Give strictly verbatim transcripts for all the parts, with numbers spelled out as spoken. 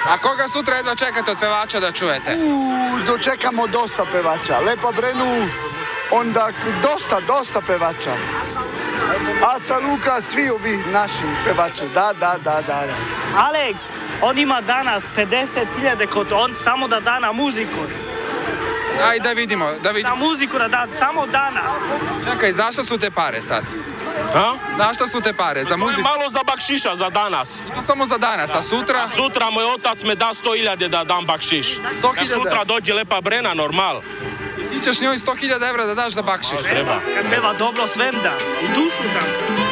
A koga sutra jedva čekate od pevača da čujete? U, dočekamo dosta pevača. Lepa Brenu, onda dosta, dosta pevača. Aca Luka, svi ovi naši pevači. Da, da, da, da. Alex, on ima danas pedeset hiljada kod on samo da da na muziku. Aj, da vidimo, da vidimo. Na muziku da da, samo danas. Čekaj, zašto su te pare sad? A? Zašto su te pare? Za To je muziku? malo za bakšiša za danas. I to samo za danas, a sutra? A sutra moj otac me da sto hiljada da dam bakšiš. sto Kad hiljada? sutra dođe Lepa Brena, normal. Ti ćeš njoj sto hiljada evra da daš za bakšiš. Treba. Kad peva dobro svem da, i dušu dam.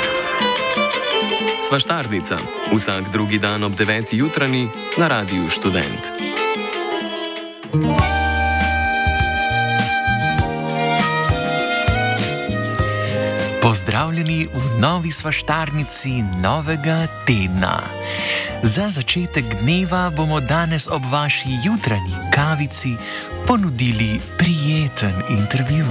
Svaštarnica. Vsak drugi dan ob deveti jutranji na Radiu Študent. Pozdravljeni v novi svaštarnici novega tedna. Za začetek dneva bomo danes ob vaši jutranji kavici ponudili prijeten intervju.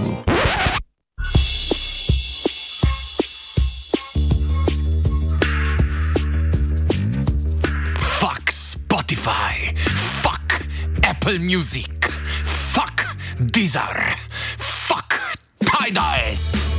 Fuck Spotify, fuck Apple Music, fuck Deezer, fuck Tidal.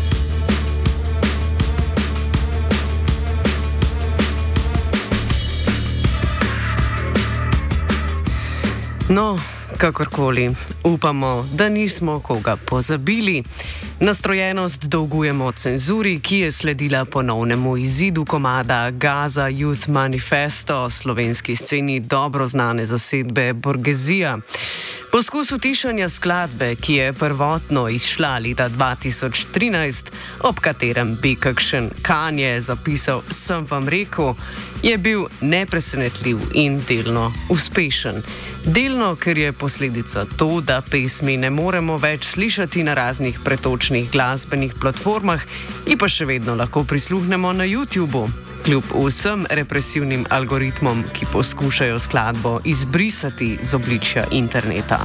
No, kakorkoli, upamo, da nismo koga pozabili. Nastrojenost dolgujemo cenzuri, ki je sledila ponovnemu izidu komada Gaza Youth Manifesto, slovenski sceni dobro znane zasedbe Borgezija. Poskus utišanja skladbe, ki je prvotno izšla leta dva tisoč trinajst, ob katerem bi kakšen Kanye zapisal "Sem vam rekel", je bil nepresenetljiv in delno uspešen. Delno, ker je posledica to, da pesmi ne moremo več slišati na raznih pretočnih glasbenih platformah in pa še vedno lahko prisluhnemo na YouTubu. Kljub vsem represivnim algoritmom, ki poskušajo skladbo izbrisati z obličja interneta.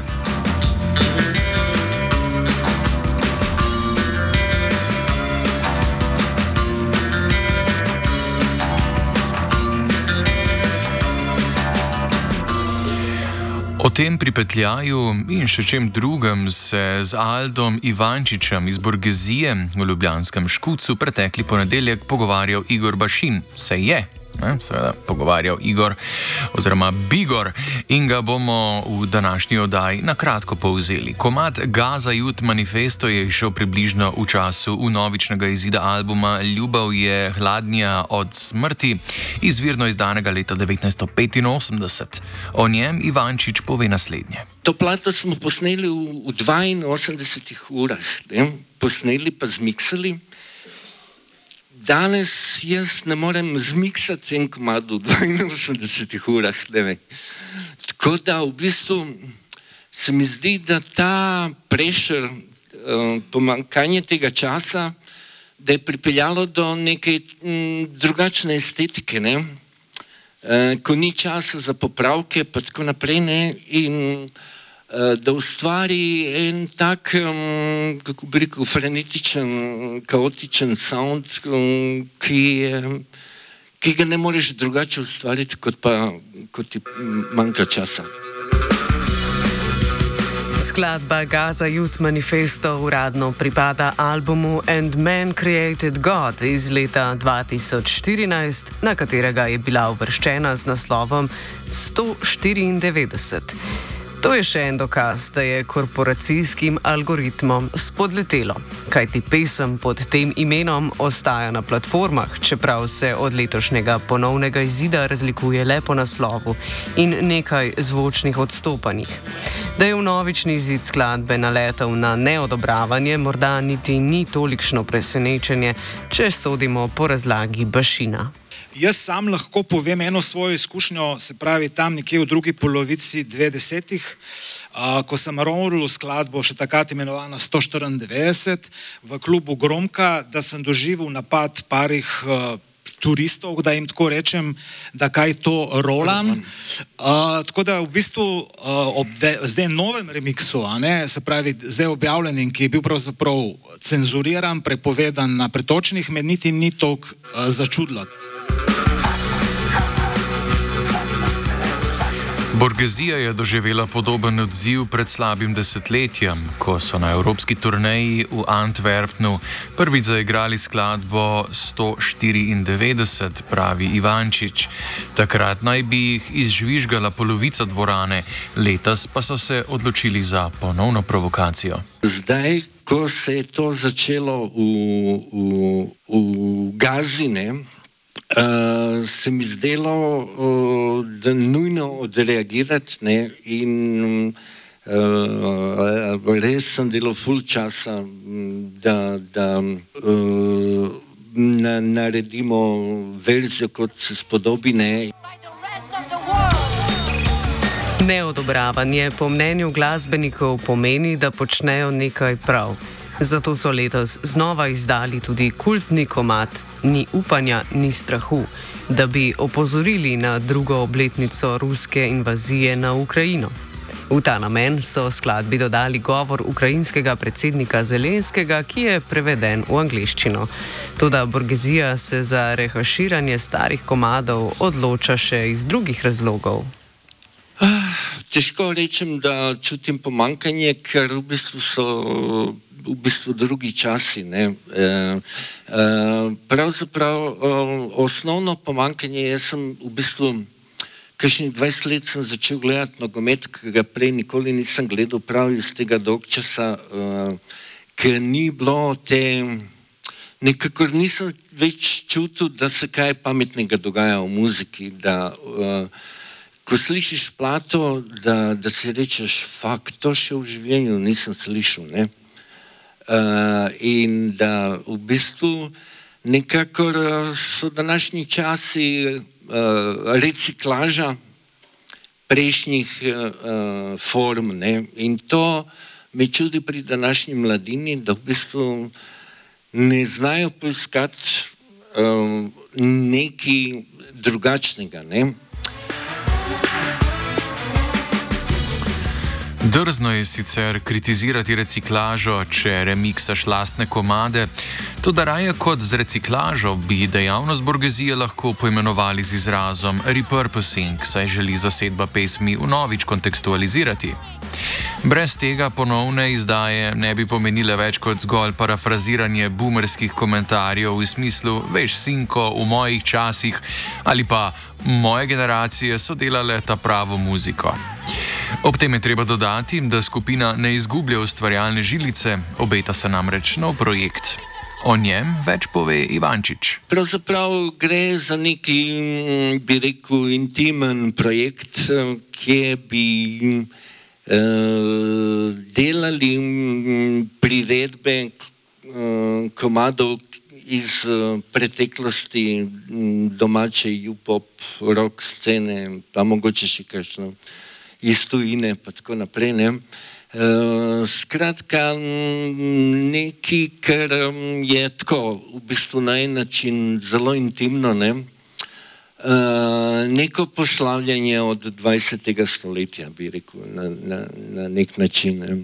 O tem pripetljaju in še čem drugem se z Aldom Ivančičem iz Borgezije v ljubljanskem Škucu pretekli ponedeljek pogovarjal Igor Bašin. Se je, ne, seveda, pogovarjal Igor oziroma Bigor in ga bomo v današnji oddaji na kratko povzeli. Komad Gaza Youth Manifesto je išel približno v času vnovičnega izida albuma Ljubav je hladnja od smrti, izvirno izdanega leta devetnajststo petinosemdeset. O njem Ivančič pove naslednje. To plato smo posneli v, v dvainosemdesetih urah, ne? Posneli pa zmiksali. Danes jaz ne morem zmiksati en komad v dvainosemdesetih urah. Tako da v bistvu se mi zdi, da ta pressure, uh, pomanjkanje tega časa, da je pripeljalo do neke m, drugačne estetike, ne? Uh, ko ni časa za popravke, pa tako naprej, ne? In uh, da ustvari en tak, um, kako bi rekel, frenetičen, kaotičen sound, um, ki, um, ki ga ne moreš drugače ustvariti, kot pa kot ti manjka časa. Skladba Gaza Youth Manifesto uradno pripada albumu And Man Created God iz leta dva tisoč štirinajst, na katerega je bila uvrščena z naslovom sto štiriindevetdeset. To je še en dokaz, da je korporacijskim algoritmom spodletelo, kajti pesem pod tem imenom ostaja na platformah, čeprav se od letošnjega ponovnega izida razlikuje le po naslovu in nekaj zvočnih odstopanjih. Da je vnovični izid skladbe naletel na neodobravanje, morda niti ni tolikšno presenečenje, če sodimo po razlagi Bašina. Jaz sam lahko povem eno svojo izkušnjo, se pravi tam nekje v drugi polovici devetdesetih, uh, ko sem rolil skladbo še takrat imenovana sto štiriindevetdeset v klubu Gromka, da sem doživel napad parih uh, turistov, da jim tako rečem, da kaj to rolam. Uh, tako da v bistvu uh, ob de, zdaj novem remiksu, a ne, se pravi zdaj objavljenim, ki je bil pravzaprav cenzuriran, prepovedan na pretočnih, me niti ni toliko uh, začudilo. Borgezija je doživela podoben odziv pred slabim desetletjem, ko so na evropski turneji v Antwerpnu prvič zaigrali skladbo sto štiriindevetdeset, pravi Ivančič. Takrat naj bi jih izžvižgala polovica dvorane, letos pa so se odločili za ponovno provokacijo. Zdaj, ko se je to začelo v, v, v Gazi, ne, Uh, se mi zdelo, uh, da nujno odreagirati, ne, in uh, res sem delal ful časa, da, da uh, na, naredimo verzijo, kot se spodobi, ne. Neodobravanje po mnenju glasbenikov pomeni, da počnejo nekaj prav. Zato so letos znova izdali tudi kultni komad Ni upanja, ni strahu, da bi opozorili na drugo obletnico ruske invazije na Ukrajino. V ta namen so skladbi dodali govor ukrajinskega predsednika Zelenskega, ki je preveden v angleščino. Toda Borgezija se za rehaširanje starih komadov odloča še iz drugih razlogov. Težko rečem, da čutim pomanjkanje, ker v bistvu so v bistvu drugi časi, ne. E, e, pravzaprav e, osnovno pomanjkanje, jaz sem v bistvu kakšnih dvajset let sem začel gledati nogomet, ki ga prej nikoli nisem gledal, prav iz tega dolgčasa, e, ker ni bilo te, nekako nisem več čutil, da se kaj pametnega dogaja v muziki, da e, ko slišiš plato, da, da si rečeš, fak, to še v življenju nisem slišal, ne. Uh, in da v bistvu nekako so današnji časi uh, reciklaža prejšnjih uh, form, ne. In to me čudi pri današnji mladini, da v bistvu ne znajo poiskati uh, nekaj drugačnega, ne. Drzno je sicer kritizirati reciklažo, če remiksaš lastne komade, toda raje kot z reciklažo bi dejavnost Borgezije lahko poimenovali z izrazom repurposing, saj želi zasedba pesmi vnovič kontekstualizirati. Brez tega ponovne izdaje ne bi pomenile več kot zgolj parafraziranje boomerskih komentarjev v smislu veš, sinko, v mojih časih ali pa moje generacije so delale ta pravo muziko. Ob tem je treba dodati, da skupina ne izgublja ustvarjalne žilice, obeta se namreč nov projekt. O njem več pove Ivančič. Pravzaprav gre za neki, bi rekel, intimen projekt, kjer bi uh, delali priredbe uh, komadov iz uh, preteklosti domače hip-hop, rock scene, pa mogoče še kakšno iz tujine, pa tako naprej, ne. Uh, skratka, nekaj, kar je tako, v bistvu na en način zelo intimno, ne. Uh, neko poslavljanje od dvajsetega stoletja, bi rekel, na, na, na nek način, ne.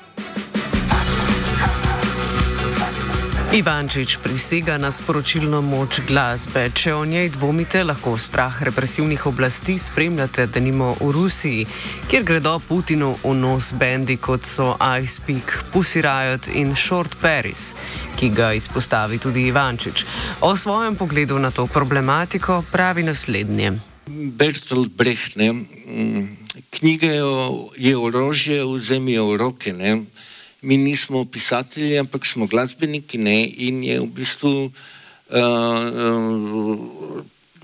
Ivančič prisega na sporočilno moč glasbe. Če o njej dvomite, lahko strah represivnih oblasti spremljate denimo v Rusiji, kjer gredo Putinu v nos bendi kot so Ice Peak, Pussy Riot in Short Paris, ki ga izpostavi tudi Ivančič. O svojem pogledu na to problematiko pravi naslednje. Bertolt Brecht, ne, knjiga je orožje, vzemi jo v roke, ne. Mi nismo pisatelji, ampak smo glasbeniki, ne, in je v bistvu uh, uh,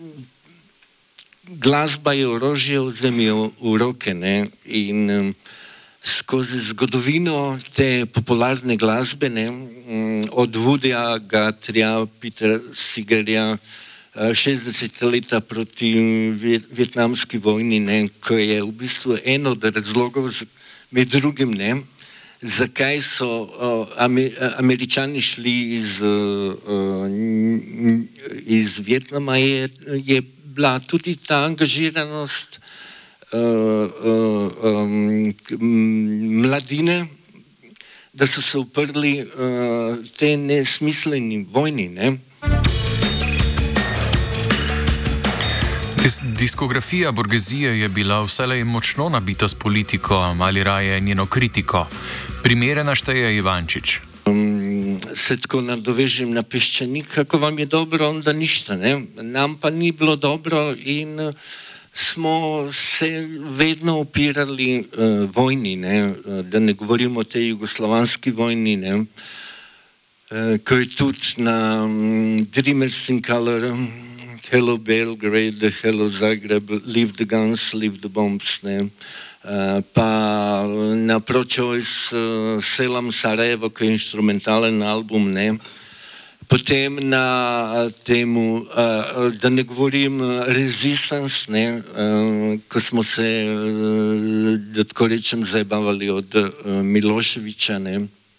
glasba je orožje, vzemi jo v roke, ne, in um, skozi zgodovino te popularne glasbe, ne, um, od Woodyja Guthrieja, Petera Seegerja, uh, šestdeseta leta proti vietnamski vojni, ne, ko je v bistvu eno od razlogov, med drugim, ne, zakaj so uh, Američani šli iz, uh, iz Vietnama, je, je bila tudi ta angažiranost uh, uh, um, mladine, da so se uprli uh, te nesmisleni vojni, ne. Diskografija Borgezije je bila vselej močno nabita s politiko ali raje njeno kritiko. Primere našteje Ivančič. Um, se tako nadovežem na Peščanik, kako vam je dobro, onda ništa, ne? Nam pa ni bilo dobro in uh, smo se vedno upirali uh, vojni, ne? Uh, da ne govorimo o tej jugoslovanski vojni, ne? Uh, ko je tudi na um, Dreamers in Color, Hello Belgrade, Hello Zagreb, Leave the Guns, Leave the Bombs, ne? Uh, pa na Pro-Choice uh, Selam Sarajevo, ki je instrumentalen album, ne. Potem na temu, uh, da ne govorim Resistance, ne, uh, ko smo se, uh, da tako rečem, zabavali od uh, Miloševića, ne.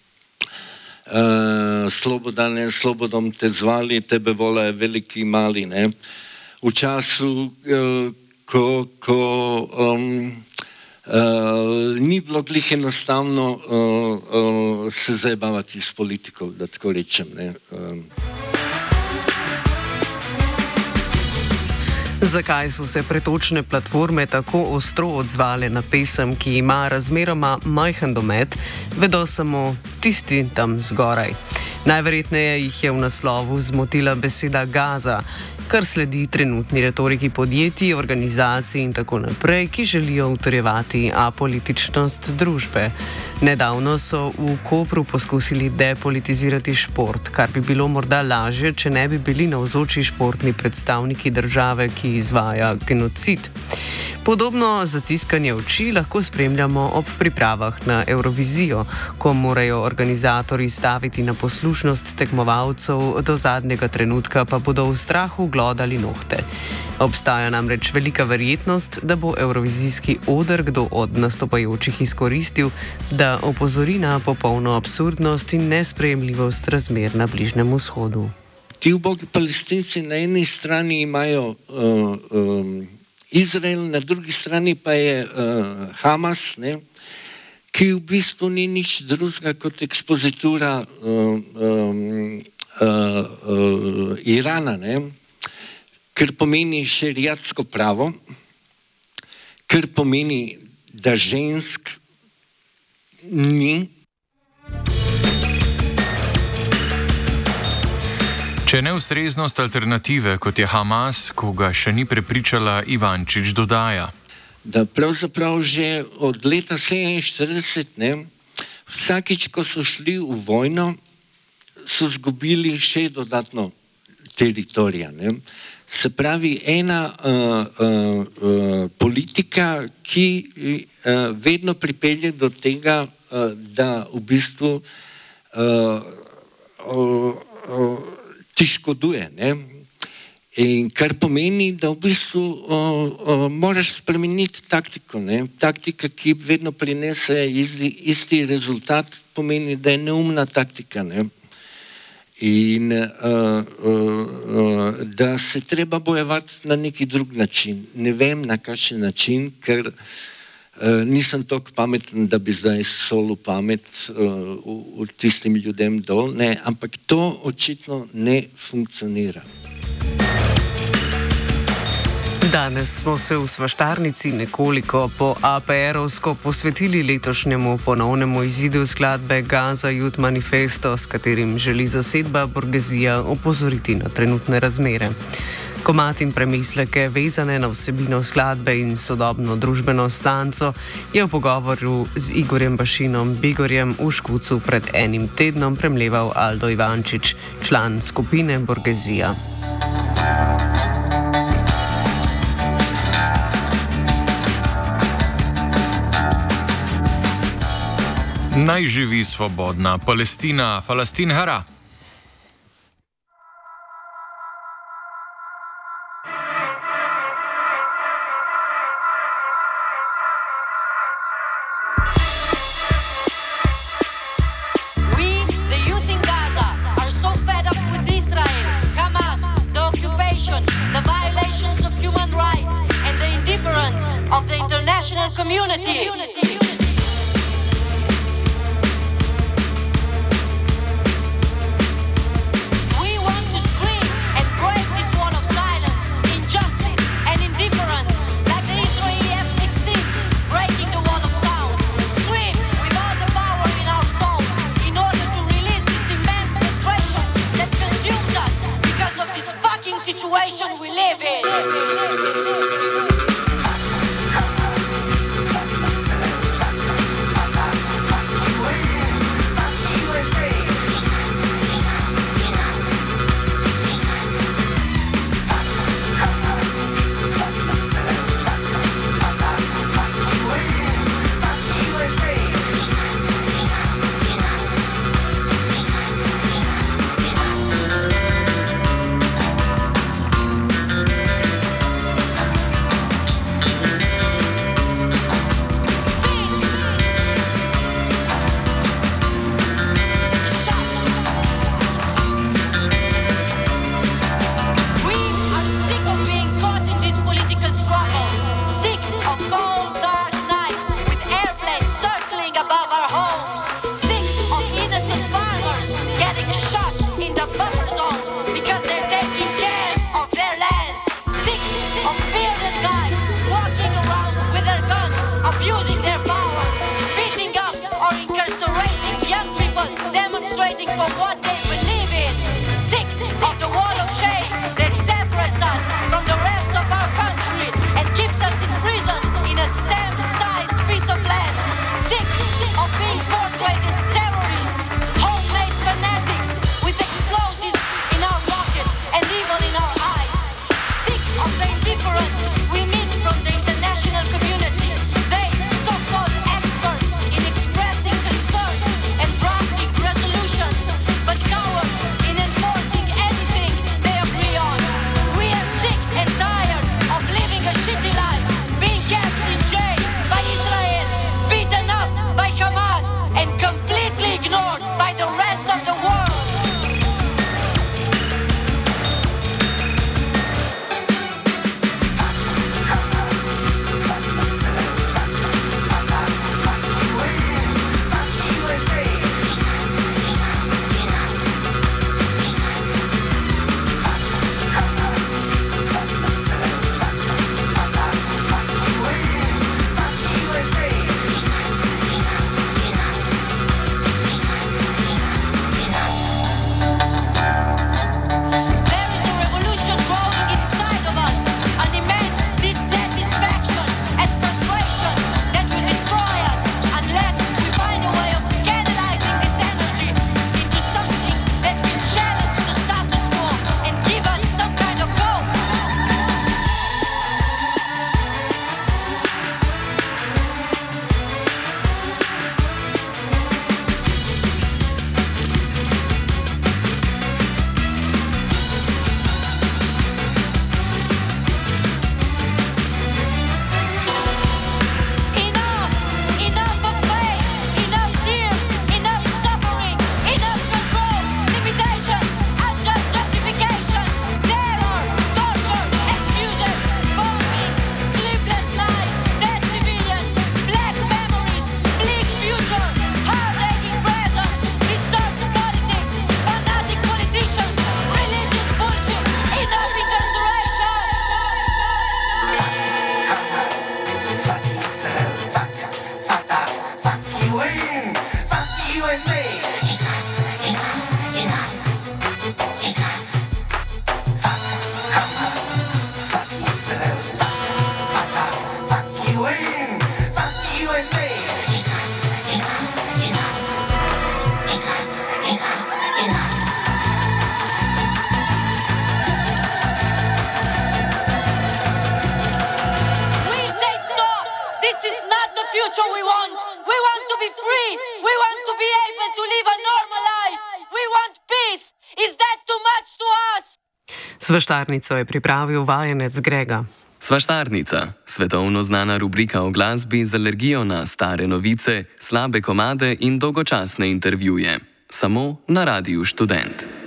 Uh, Slobodane, Slobodom te zvali, tebe vole veliki mali, ne. V času, uh, ko, ko um, Uh, ni bilo glih enostavno uh, uh, se zabavati s politiko, da tako rečem. Ne? Uh. Zakaj so se pretočne platforme tako ostro odzvale na pesem, ki ima razmeroma majhen domet, vedo samo tisti tam zgoraj. Najverjetneje jih je v naslovu zmotila beseda Gaza, kar sledi trenutni retoriki podjetij, organizacij in tako naprej, ki želijo utrjevati apolitičnost družbe. Nedavno so v Kopru poskusili depolitizirati šport, kar bi bilo morda lažje, če ne bi bili navzoči športni predstavniki države, ki izvaja genocid. Podobno zatiskanje oči lahko spremljamo ob pripravah na Eurovizijo, ko morajo organizatorji staviti na poslušnost tekmovalcev, do zadnjega trenutka pa bodo v strahu glodali nohte. Obstaja namreč velika verjetnost, da bo evrovizijski oder kdo od nastopajočih izkoristil, da opozori na popolno absurdnost in nesprejemljivost razmer na Bližnjem vzhodu. Ti ubogi Palestinci na eni strani imajo uh, um, Izrael, na drugi strani pa je uh, Hamas, ne, ki v bistvu ni nič drugega kot ekspozitura uh, um, uh, uh, Irana, ne, kar pomeni šeriatsko pravo, kar pomeni, da žensk ni. Če neustreznost alternative, kot je Hamas, ko ga še ni prepričala, Ivančič dodaja. Da pravzaprav že od leta sedeminštirideset, ne, vsakič, ko so šli v vojno, so zgubili še dodatno teritorija. Ne. Se pravi, ena uh, uh, uh, politika, ki uh, vedno pripelje do tega, uh, da v bistvu uh, uh, uh, ti škoduje, ne? In kar pomeni, da v bistvu uh, uh, moraš spremeniti taktiko, ne? Taktika, ki vedno prinese isti, isti rezultat, pomeni, da je neumna taktika, ne? In uh, uh, uh, da se treba bojevati na neki drug način. Ne vem, na kakšen način, ker Uh, nisem toliko pameten, da bi zdaj solil pamet uh, v, v tistim ljudem dol, ne, ampak to očitno ne funkcionira. Danes smo se v Svaštarnici nekoliko po A P R-ovsko posvetili letošnjemu ponovnemu izidu skladbe Gaza Youth Manifesto, s katerim želi zasedba Borgezija opozoriti na trenutne razmere. Komad in premisleke, vezane na vsebino skladbe in sodobno družbeno stanco, je v pogovoru z Igorjem Bašinom Bigorjem v Škucu pred enim tednom premleval Aldo Ivančič, član skupine Borgezija. Naj živi svobodna Palestina, Falastin Hara. Of the international community. We want to scream and break this wall of silence, injustice and indifference. abusing their power, beating up or incarcerating young people demonstrating for what they believe in. Sick of the wall of shame that separates us from the rest of our country and keeps us in prison in a stamp-sized piece of land. Sick of being portrayed as terrorists, homemade fanatics with explosives in our pockets and evil in our eyes. Sick of the indifference we meet from the international community. They, so-called experts in expressing concerns and drafting resolutions, but cowards in enforcing anything they agree on. We are sick and tired of living a shitty life, being kept in jail by Israel, beaten up by Hamas, and completely ignored by the rest of the world. There is a revolution growing inside of us, an immense dissatisfaction and frustration that will destroy us unless we find a way of canalizing this energy into something that can challenge the status quo and give us some kind of hope. Enough! Enough of pain! Enough tears! Enough suffering! Enough control! Limitations! Unjust justifications! Terror! Torture! Excuses! Bombings! Sleepless nights! Dead civilians! Black memories! Bleak future! Heart-aching present! Distorted politics! Fanatic politicians! Religious bullshit! Enough incarceration! We say stop! This is not the future we want! We want to be free! We want to be able to live a normal life! We want peace! Is that too much to us? Svaštarnico je pripravil vajenec Grega. Svaštarnica, svetovno znana rubrika o glasbi z alergijo na stare novice, slabe komade in dolgočasne intervjuje. Samo na Radiu Študent.